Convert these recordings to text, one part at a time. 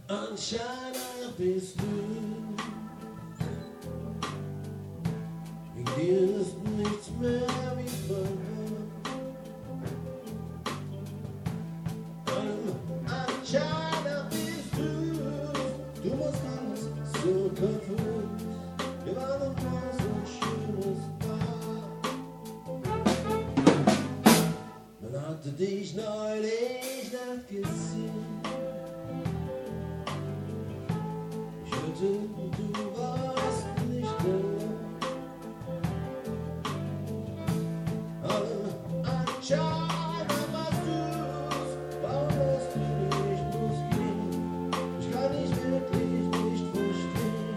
Anscheinend bist du, in dir ist nichts mehr wie vorher. Anscheinend bist du, du musst alles so kaputt, wir waren nur so ein schönes Paar. Man hatte dich neulich nicht gesehen. Du warst nicht da. Anscheinend warst du's, warum lässt du nicht losgehen? Ich kann dich wirklich nicht verstehen.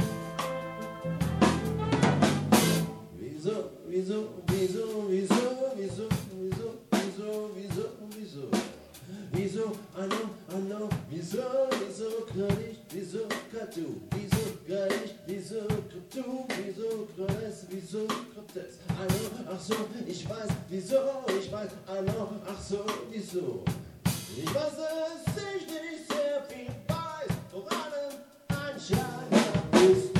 Wieso, I know, wieso knall ich, wieso kannst du, wieso kann ich, wieso kannst du, wieso knallst, wieso kommt es, I know, ach so, ich weiß, wieso, ich weiß, I know, ach so, wieso. Ich weiß, dass ich nicht sehr viel weiß, woran anscheinend bist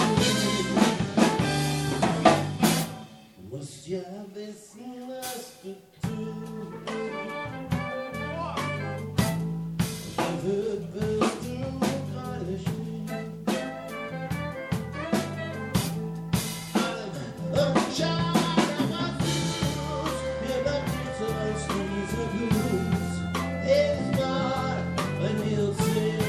du. Musst ja wissen, was du tust. Wirst du gerade stehen? Anscheinend was du's, mir bleibt nichts als dieser Blues. Jedes Mal, wenn wir uns sehen.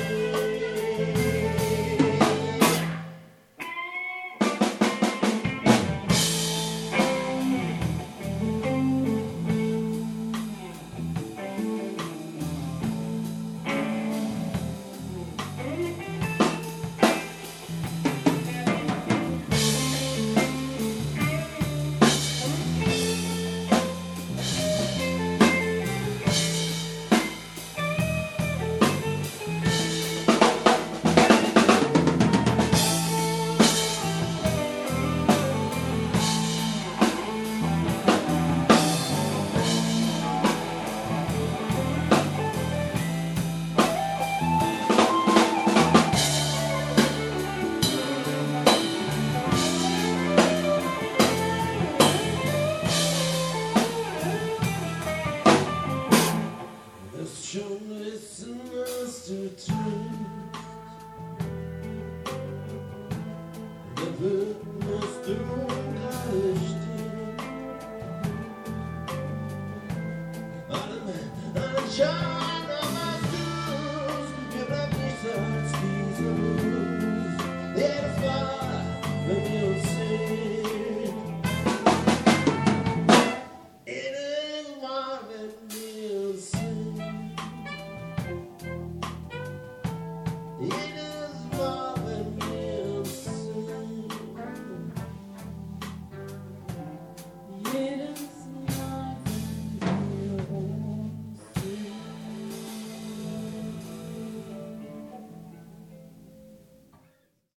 Schon wissen, was du tust. Da musst du gerade stehen. Anscheinend was du's, mir bleibt nichts als dieser Blues. Jedes Mal, wenn wir uns sehen. Jedes Mal, wenn wir uns sehen. Jedes Mal, wenn wir uns sehen.